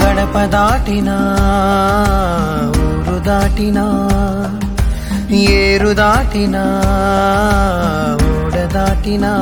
గడప దాటినా ఊరు దాటినా ఏరు దాటినా ఓడ దాటినా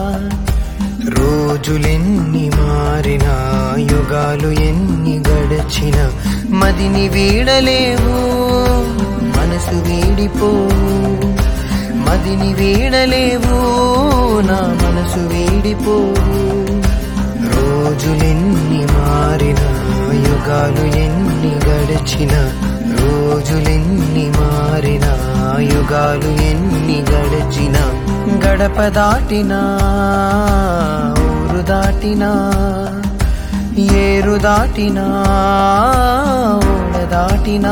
రోజులెన్ని మారినా యుగాలు ఎన్ని గడచిన మదిని వీడలేవు మనసు వీడిపోవు మదిని వీడలేవు నా మనసు వీడిపోవు రోజులెన్ని మారినా యుగాలు ఎన్ని గడచిన రోజులెన్ని మారినా యుగాలు ఎన్ని గడచిన గడప దాటినా ఊరు దాటినా ఏరు దాటినా ఓడ దాటినా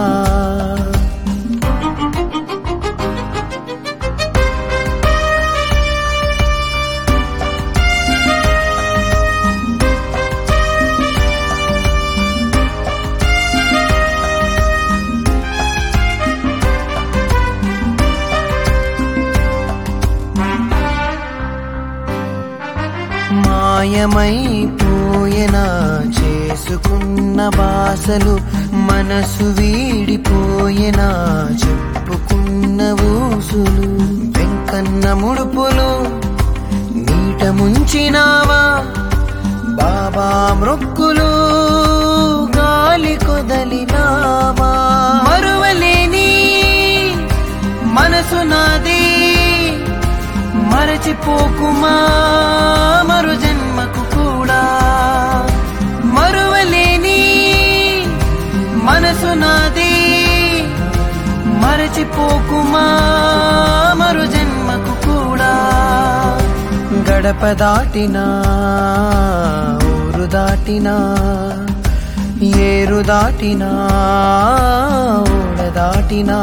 మాయమైపోయేనా చేసుకున్న బాసలు మనసు వీడిపోయేనా చెప్పుకున్న ఊసులు వెంకన్న ముడుపులు నీట ముంచినావా బాబా మృక్కులు గాలి కొదలినావా మరువలేని మనసు నాది మరచిపోకుమా మరు జన్మకు కూడా మరువలేని మనసు నాది మరచిపోకుమా మరు జన్మకు కూడా గడప దాటినా ఊరు దాటినా ఏరు దాటినా ఓడ దాటినా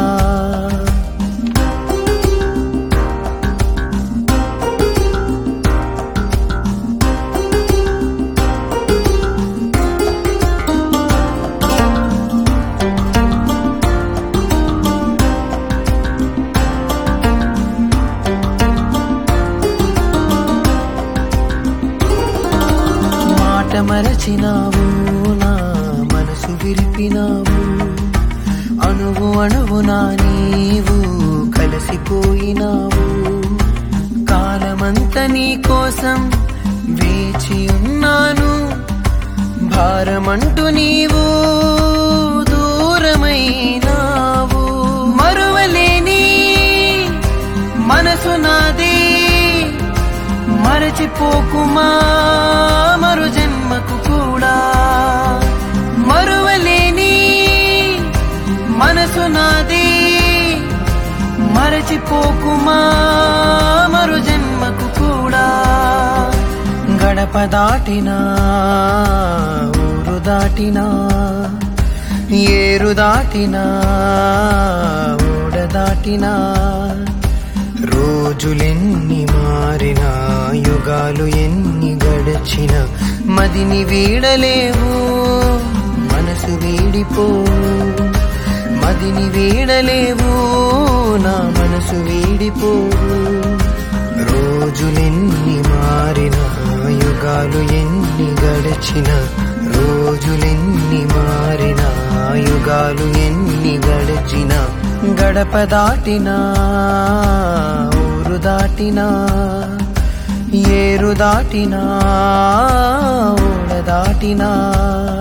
మరచినావు నా మనసు విరిపినావు అణువు అణువునా నీవు కలిసిపోయినావు కాలమంతా నీ కోసం వేచి ఉన్నాను భారమంటూ నీవు దూరమైనావు మరువలేని మనసు నాది మరచిపోకుమా మరు జన్మకు కూడా మరువలేని మనసు నాది మరచిపోకుమా మరు జన్మకు కూడా గడప దాటినా ఊరు దాటినా ఏరు దాటినా ఓడ దాటినా రోజులెన్ని మారినా యుగాలు ఎన్ని గడచిన మదిని వీడలేవు మనసు వీడిపోవు మదిని వీడలేవు నా మనసు వీడిపోవు రోజులెన్ని మారినా యుగాలు ఎన్ని గడచిన రోజులెన్ని మారినా యుగాలు ఎన్ని గడచిన గడప దాటినా ఊరు దాటినా ఏరు దాటినా ఓడ దాటినా